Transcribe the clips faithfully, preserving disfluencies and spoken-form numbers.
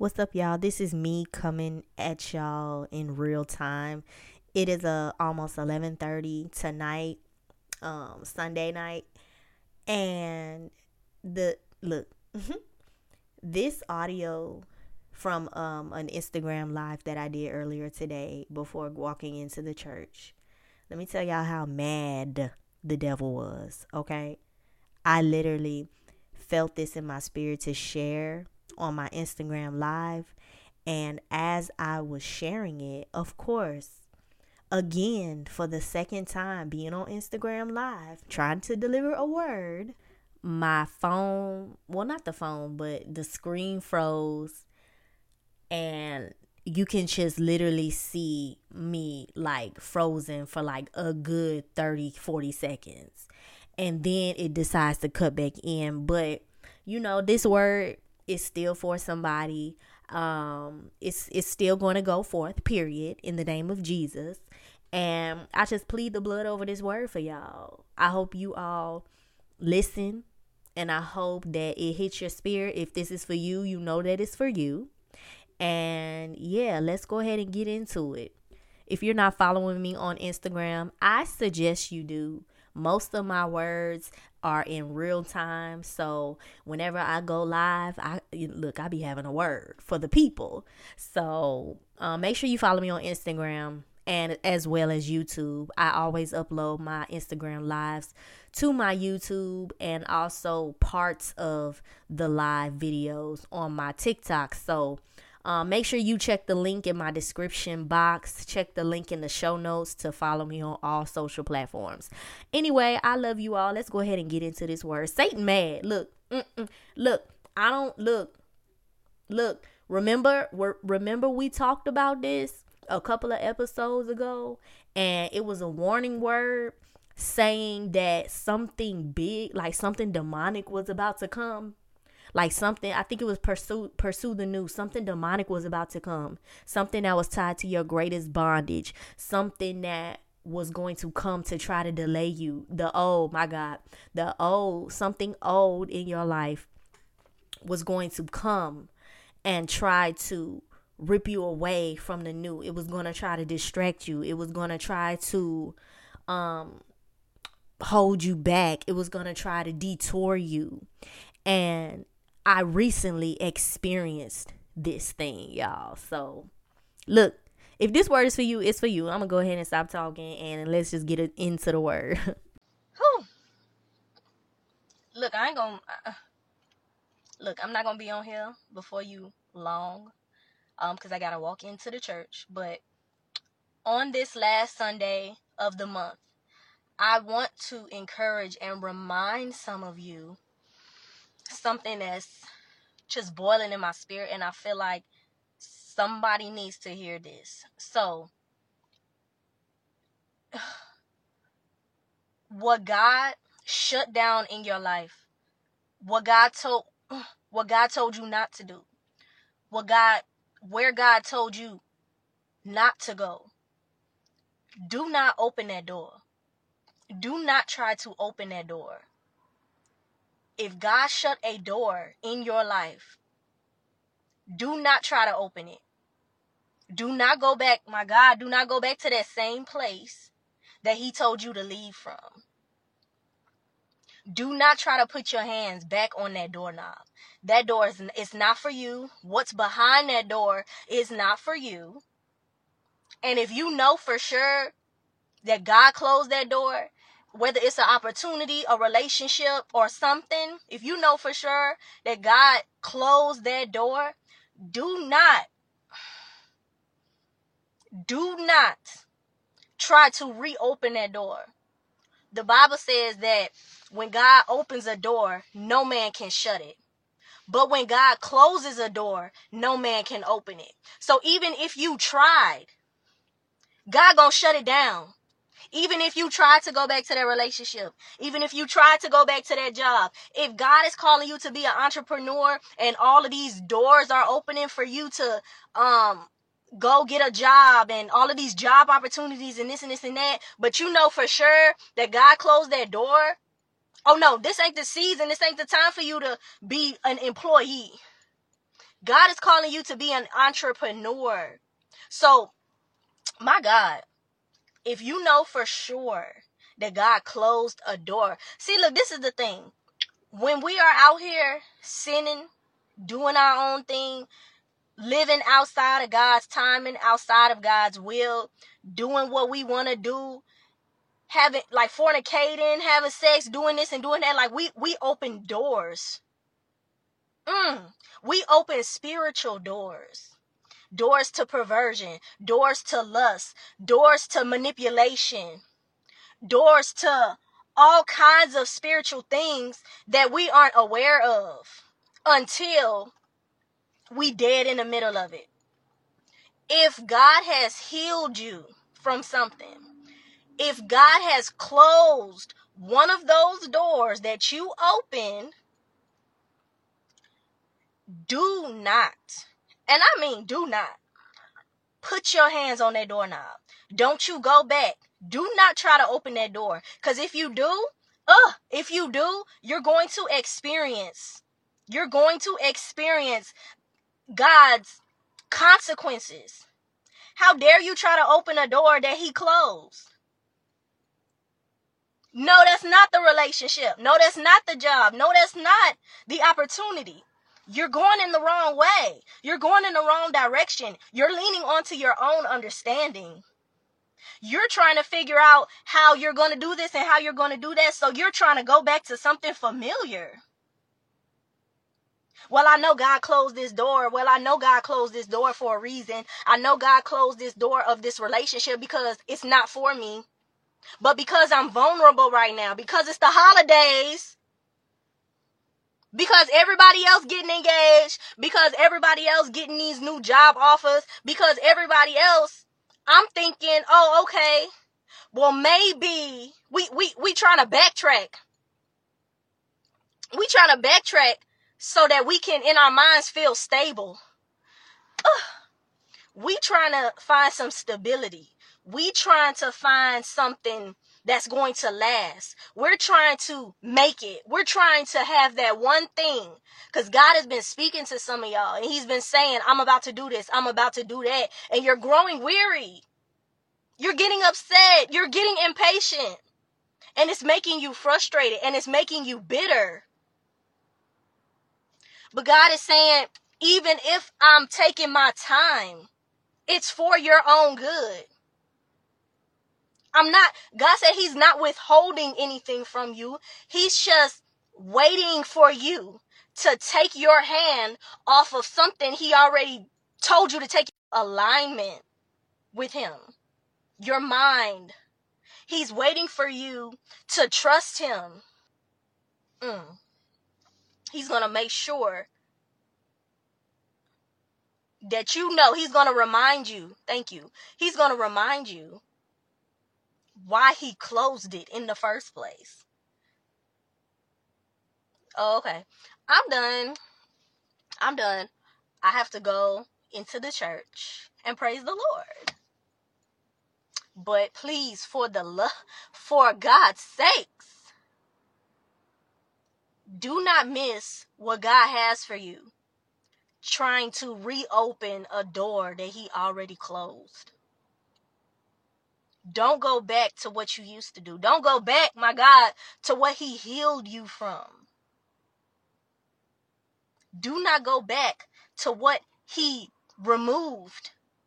What's up, y'all? This is me coming at y'all in real time. It is uh, almost eleven thirty tonight, um, Sunday night, and the look, this audio from um an Instagram live that I did earlier today before walking into the church. Let me tell y'all how mad the devil was. Okay, I literally felt this in my spirit to share on my Instagram live. And as I was sharing it, of course, again, for the second time, being on Instagram live, trying to deliver a word, my phone, well, not the phone, but the screen froze. And you can just literally see me like frozen for like a good thirty, forty seconds. And then it decides to cut back in. But, you know, this word is still for somebody. Um, it's it's still going to go forth, period, in the name of Jesus. And I just plead the blood over this word for y'all. I hope you all listen, and I hope that it hits your spirit. If this is for you, you know that it's for you. And yeah, let's go ahead and get into it. If you're not following me on Instagram, I suggest you do. Most of my words are in real time. So whenever I go live, I look, I be having a word for the people. So um, make sure you follow me on Instagram and as well as YouTube. I always upload my Instagram lives to my YouTube and also parts of the live videos on my TikTok. So Um, make sure you check the link in my description box. Check the link in the show notes to follow me on all social platforms. Anyway, I love you all. Let's go ahead and get into this word. Satan mad. Look, mm-mm. look. I don't look. Look. Remember, remember we talked about this a couple of episodes ago, and it was a warning word saying that something big, like something demonic, was about to come. Like something, I think it was pursue, pursue the news. Something demonic was about to come. Something that was tied to your greatest bondage. Something that was going to come to try to delay you. The old, my God, the old, something old in your life was going to come and try to rip you away from the new. It was going to try to distract you. It was going to try to um, hold you back. It was going to try to detour you. And I recently experienced this thing, y'all. So, look, if this word is for you, it's for you. I'm going to go ahead and stop talking and let's just get it into the word. Whew. Look, I ain't going to, uh, look, I'm not going to be on here before you long, um, because I got to walk into the church. But on this last Sunday of the month, I want to encourage and remind some of you something that's just boiling in my spirit, and I feel like somebody needs to hear this. So, what God shut down in your life, what God told, what God told you not to do, what God, where God told you not to go, do not open that door. Do not try to open that door. If God shut a door in your life, do not try to open it. Do not go back, my God, do not go back to that same place that he told you to leave from. Do not try to put your hands back on that doorknob. That door is it's not for you. What's behind that door is not for you. And if you know for sure that God closed that door, whether it's an opportunity, a relationship, or something, if you know for sure that God closed that door, do not, do not try to reopen that door. The Bible says that when God opens a door, no man can shut it. But when God closes a door, no man can open it. So even if you tried, God gonna shut it down. Even if you try to go back to that relationship, even if you try to go back to that job, if God is calling you to be an entrepreneur and all of these doors are opening for you to um go get a job and all of these job opportunities and this and this and that, but you know for sure that God closed that door, oh no, this ain't the season, this ain't the time for you to be an employee. God is calling you to be an entrepreneur. So, my God, if you know for sure that God closed a door. See, look, this is the thing. When we are out here sinning, doing our own thing, living outside of God's timing, outside of God's will, doing what we want to do, having like fornicating, having sex, doing this and doing that, like we we open doors. Mm, we open spiritual doors. Doors to perversion, doors to lust, doors to manipulation, doors to all kinds of spiritual things that we aren't aware of until we dead in the middle of it. If God has healed you from something, if God has closed one of those doors that you open, do not, and I mean do not, put your hands on that doorknob. Don't you go back. Do not try to open that door. Because if you do, uh, if you do, you're going to experience, you're going to experience God's consequences. How dare you try to open a door that he closed? No, that's not the relationship. No, that's not the job. No, that's not the opportunity. You're going in the wrong way. You're going in the wrong direction. You're leaning onto your own understanding. You're trying to figure out how you're going to do this and how you're going to do that. So you're trying to go back to something familiar. Well, I know God closed this door. Well, I know God closed this door for a reason. I know God closed this door of this relationship because it's not for me. But because I'm vulnerable right now, because it's the holidays, because everybody else getting engaged, because everybody else getting these new job offers, because everybody else, I'm thinking, oh, okay, well, maybe we, we, we trying to backtrack. We trying to backtrack so that we can, in our minds, feel stable. Ugh. We trying to find some stability. We trying to find something that's going to last. We're trying to make it. We're trying to have that one thing. Because God has been speaking to some of y'all. And he's been saying, I'm about to do this. I'm about to do that. And you're growing weary. You're getting upset. You're getting impatient. And it's making you frustrated. And it's making you bitter. But God is saying, even if I'm taking my time, it's for your own good. I'm not, God said he's not withholding anything from you. He's just waiting for you to take your hand off of something he already told you to take. Alignment with him. Your mind. He's waiting for you to trust him. Mm. He's going to make sure that you know. He's going to remind you. Thank you. He's going to remind you why he closed it in the first place. Oh, okay. I'm done. I'm done. I have to go into the church and praise the Lord. But please, for the love, for God's sakes, do not miss what God has for you. Trying to reopen a door that he already closed. Don't go back to what you used to do. Don't go back, my God, to what he healed you from. Do not go back to what he removed.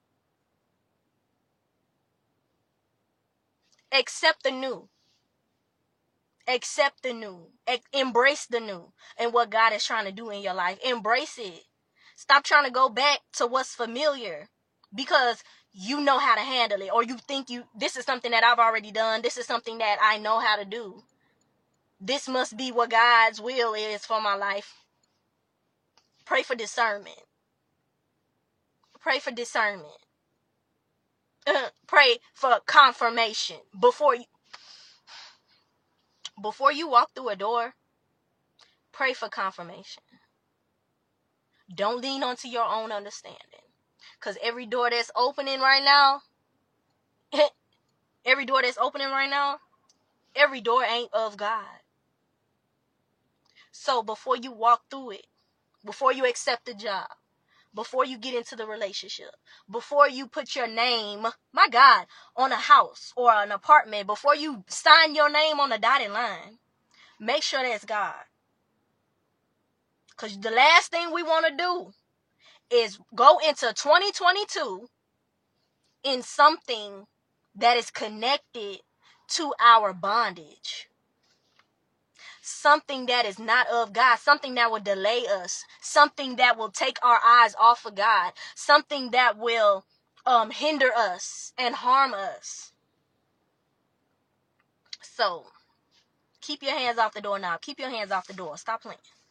Accept the new. Accept the new. E- embrace the new and what God is trying to do in your life. Embrace it. Stop trying to go back to what's familiar because you know how to handle it, or you think you this is something that I've already done. This is something that I know how to do. This must be what God's will is for my life. Pray for discernment. Pray for discernment. Pray for confirmation before you before you walk through a door. Pray for confirmation. Don't lean onto your own understanding. Because every door that's opening right now, every door that's opening right now, every door ain't of God. So before you walk through it, before you accept the job, before you get into the relationship, before you put your name, my God, on a house or an apartment, before you sign your name on a dotted line, make sure that's God. Because the last thing we want to do is go into twenty twenty-two in something that is connected to our bondage. Something that is not of God, something that will delay us, something that will take our eyes off of God, something that will um, hinder us and harm us. So, keep your hands off the door now. Keep your hands off the door. Stop playing.